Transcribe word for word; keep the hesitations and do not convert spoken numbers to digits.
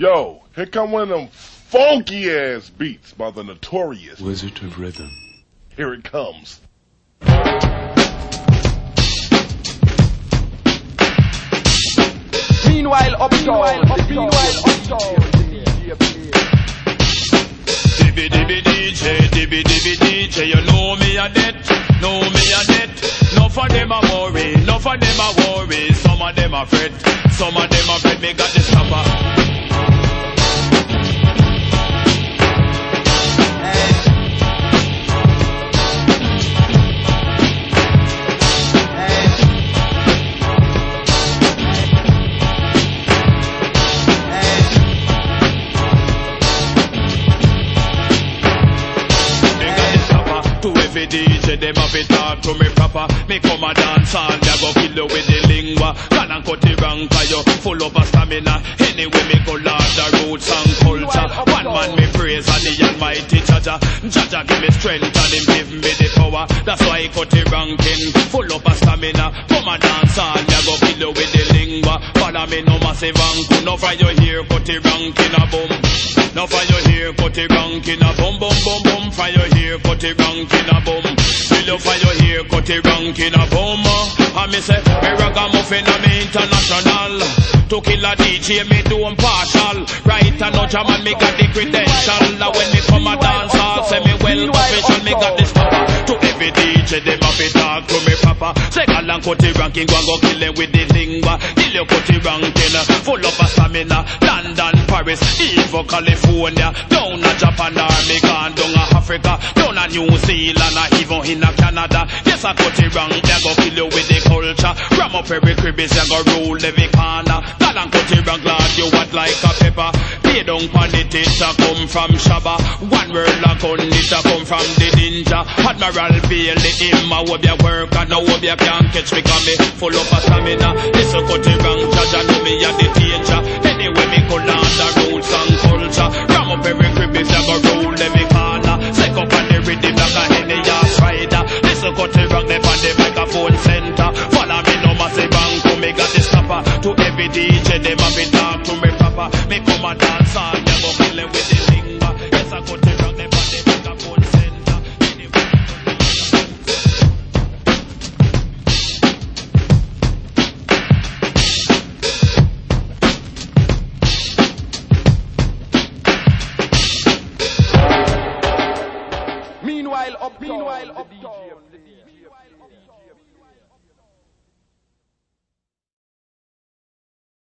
Yo, here come one of them funky ass beats by the Notorious Wizard of Rhythm. Here it comes. Meanwhile, uptown, meanwhile, uptown. Dibby dibby D J, dibby dibby D J, you know me a debt, know me a debt. No for them a worry, no for them a worry. Some of them a fret, some of them a fret. Me got the stopper. Every D J, them have to talk to me proper. Me come a dance all, me a go kill you with the lingua. Can and cut the rank, cause you full of a stamina. Anyway, me go lord the roots and culture. One man me praise and the almighty Jaja. Jaja give me strength and him give me the power. That's why I cut the ranking, full of a stamina. Come a dance all, me a go kill you with the lingua. Follow me no massive angle. No for you here, cut the ranking a boom. No for you here, cut the ranking a boom, boom, boom, boom. For you here, cut the ranking a boom. Feel for your hair, cut the ranking a boom. And me say, me ragamuffin a me international. To kill a D J, me do impartial. Right and no jam and me got the credential. And when me come a dance hall, say me well official, me got the stopper. To every D J, them have to talk to me proper. Say gal and cut the ranking, go and go kill them with the lingua. Kill you cut the ranking, full of a stamina. London, Paris, even California. Down a Japan, army gone down a Africa. Down a New Zealand, or even in a Canada. Yes, I cut the rank, they go kill you with the culture. Ram up every cribbies, they go rule every corner. Gal and cut the rank, glad you what like a pepper. Lay down pan it, it a come from Shabba. One world a gun, it a come from the ninja. Admiral Bailey, him a hope you work, and now hope you can't catch me, cause me full of a stamina. Listen, cut the rank, judge, and know me a the danger. Anyway, me go learn the roots and culture. Ram up every cribbies, they go rule every corner. Set up on the rhythm like a henny ass rider. Listen, cut the rank, them on the microphone center. Follow me no massive bank, to me got the stopper. To every D J, them have been talk to me proper. Me come and dance on, you go kill them with